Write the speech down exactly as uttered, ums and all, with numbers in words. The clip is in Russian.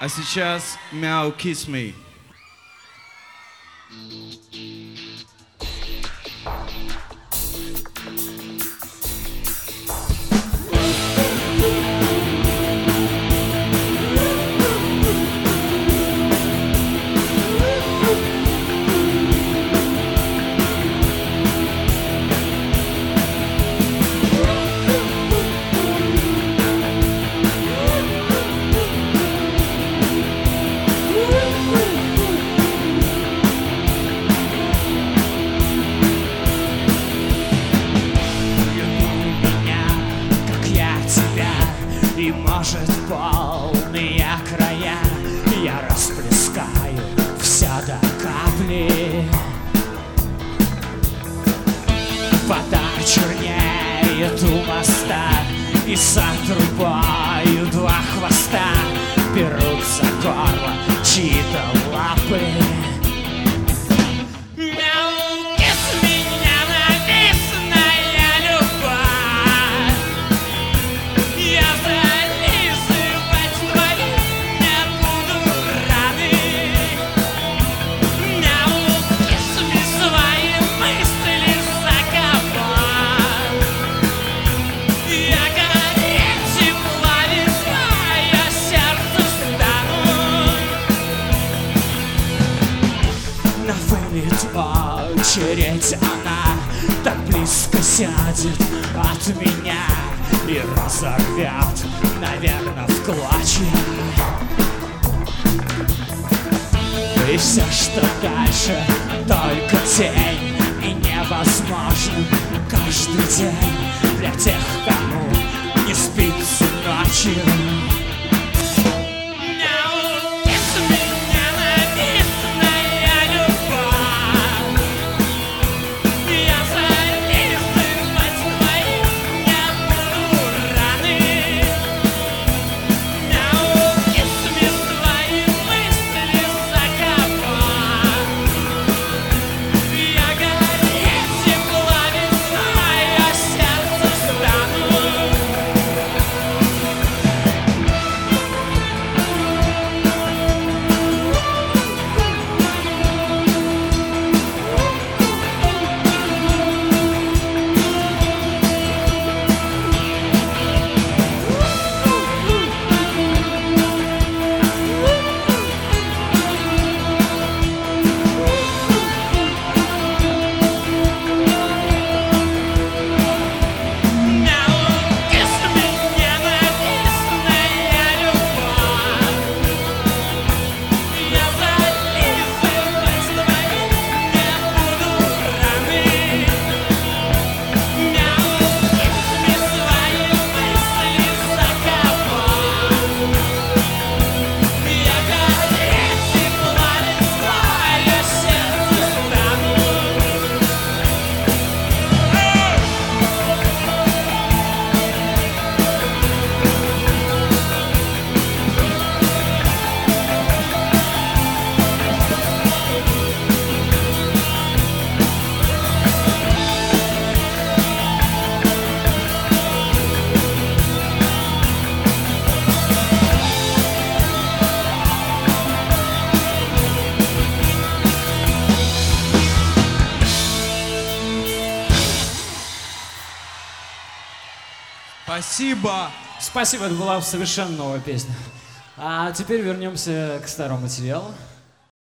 А сейчас Meow Kiss Me. И, может, полные края я расплескаю все до капли. Вода чернеет у моста, и за трубою два хвоста берут за горло чьи-то лапы. Очередь она так близко сядет от меня и разорвет, наверное, в клочья. И все, что дальше, только тень, и невозможно каждый день для тех, кому не спится ночью. Спасибо. Спасибо, это была совершенно новая песня. А теперь вернемся к старому материалу.